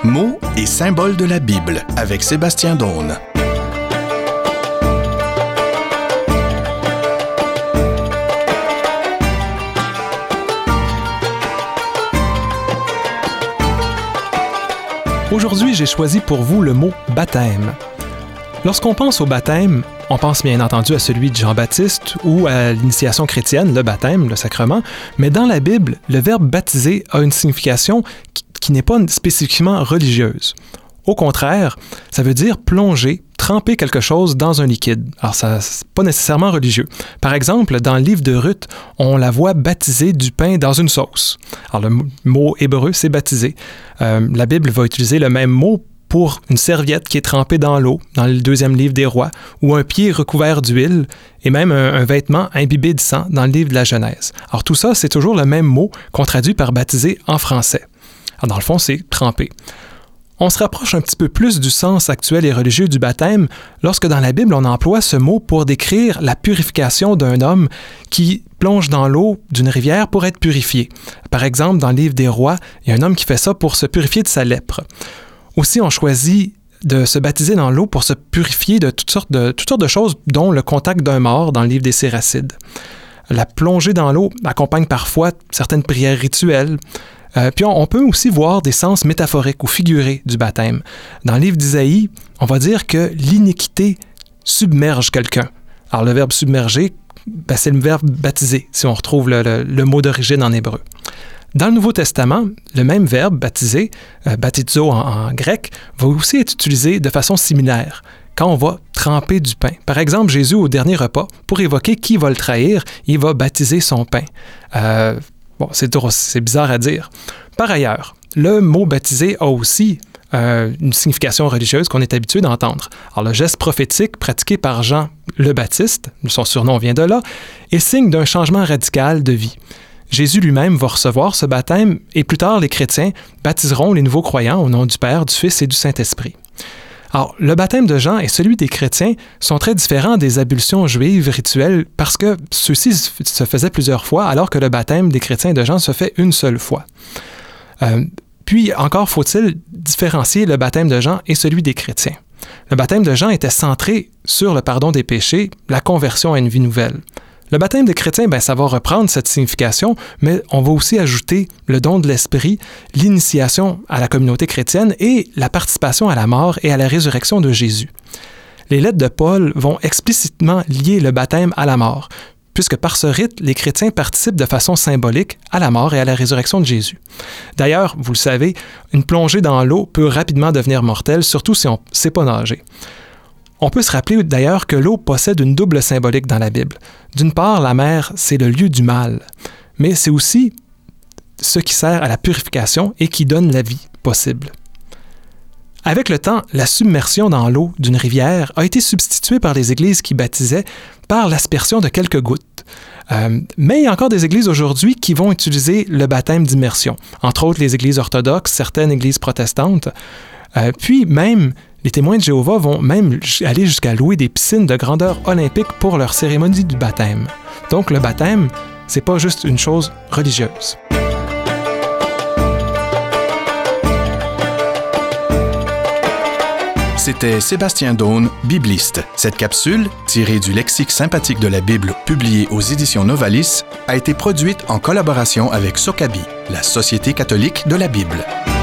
Mots et symboles de la Bible avec Sébastien Daune. Aujourd'hui, j'ai choisi pour vous le mot « baptême ». Lorsqu'on pense au baptême, on pense bien entendu à celui de Jean-Baptiste ou à l'initiation chrétienne, le baptême, le sacrement, mais dans la Bible, le verbe « baptiser » a une signification qui n'est pas spécifiquement religieuse. Au contraire, ça veut dire plonger, tremper quelque chose dans un liquide. Alors, ça, c'est pas nécessairement religieux. Par exemple, dans le livre de Ruth, on la voit baptiser du pain dans une sauce. Alors, le mot hébreu, c'est baptiser. La Bible va utiliser le même mot pour une serviette qui est trempée dans l'eau, dans le 2e livre des Rois, ou un pied recouvert d'huile, et même un vêtement imbibé de sang dans le livre de la Genèse. Alors, tout ça, c'est toujours le même mot qu'on traduit par baptiser en français. Alors, dans le fond, c'est tremper. On se rapproche un petit peu plus du sens actuel et religieux du baptême lorsque dans la Bible, on emploie ce mot pour décrire la purification d'un homme qui plonge dans l'eau d'une rivière pour être purifié. Par exemple, dans le livre des Rois, il y a un homme qui fait ça pour se purifier de sa lèpre. Aussi, on choisit de se baptiser dans l'eau pour se purifier de toutes sortes de choses, dont le contact d'un mort dans le livre des Séracides. La plongée dans l'eau accompagne parfois certaines prières rituelles. Puis on peut aussi voir des sens métaphoriques ou figurés du baptême. Dans le livre d'Isaïe, on va dire que l'iniquité submerge quelqu'un. Alors le verbe submerger, c'est le verbe baptiser, si on retrouve le mot d'origine en hébreu. Dans le Nouveau Testament, le même verbe, baptiser, baptizo en grec, va aussi être utilisé de façon similaire, quand on va tremper du pain. Par exemple, Jésus, au dernier repas, pour évoquer qui va le trahir, il va baptiser son pain. Bon, c'est bizarre à dire. Par ailleurs, le mot « baptiser » a aussi une signification religieuse qu'on est habitué d'entendre. Alors, le geste prophétique pratiqué par Jean le Baptiste, son surnom vient de là, est signe d'un changement radical de vie. Jésus lui-même va recevoir ce baptême et plus tard, les chrétiens baptiseront les nouveaux croyants au nom du Père, du Fils et du Saint-Esprit. Alors, le baptême de Jean et celui des chrétiens sont très différents des ablutions juives rituelles parce que ceux-ci se faisaient plusieurs fois, alors que le baptême des chrétiens de Jean se fait une seule fois. Puis, encore faut-il différencier le baptême de Jean et celui des chrétiens. Le baptême de Jean était centré sur le pardon des péchés, la conversion à une vie nouvelle. Le baptême des chrétiens, ça va reprendre cette signification, mais on va aussi ajouter le don de l'Esprit, l'initiation à la communauté chrétienne et la participation à la mort et à la résurrection de Jésus. Les lettres de Paul vont explicitement lier le baptême à la mort, puisque par ce rite, les chrétiens participent de façon symbolique à la mort et à la résurrection de Jésus. D'ailleurs, vous le savez, une plongée dans l'eau peut rapidement devenir mortelle, surtout si on ne sait pas nager. On peut se rappeler d'ailleurs que l'eau possède une double symbolique dans la Bible. D'une part, la mer, c'est le lieu du mal, mais c'est aussi ce qui sert à la purification et qui donne la vie possible. Avec le temps, la submersion dans l'eau d'une rivière a été substituée par les églises qui baptisaient par l'aspersion de quelques gouttes. Mais il y a encore des églises aujourd'hui qui vont utiliser le baptême d'immersion, entre autres les églises orthodoxes, certaines églises protestantes, puis même les témoins de Jéhovah vont même aller jusqu'à louer des piscines de grandeur olympique pour leur cérémonie du baptême. Donc le baptême, c'est pas juste une chose religieuse. C'était Sébastien Daune, bibliste. Cette capsule, tirée du lexique sympathique de la Bible publié aux éditions Novalis, a été produite en collaboration avec Sokabi, la Société catholique de la Bible.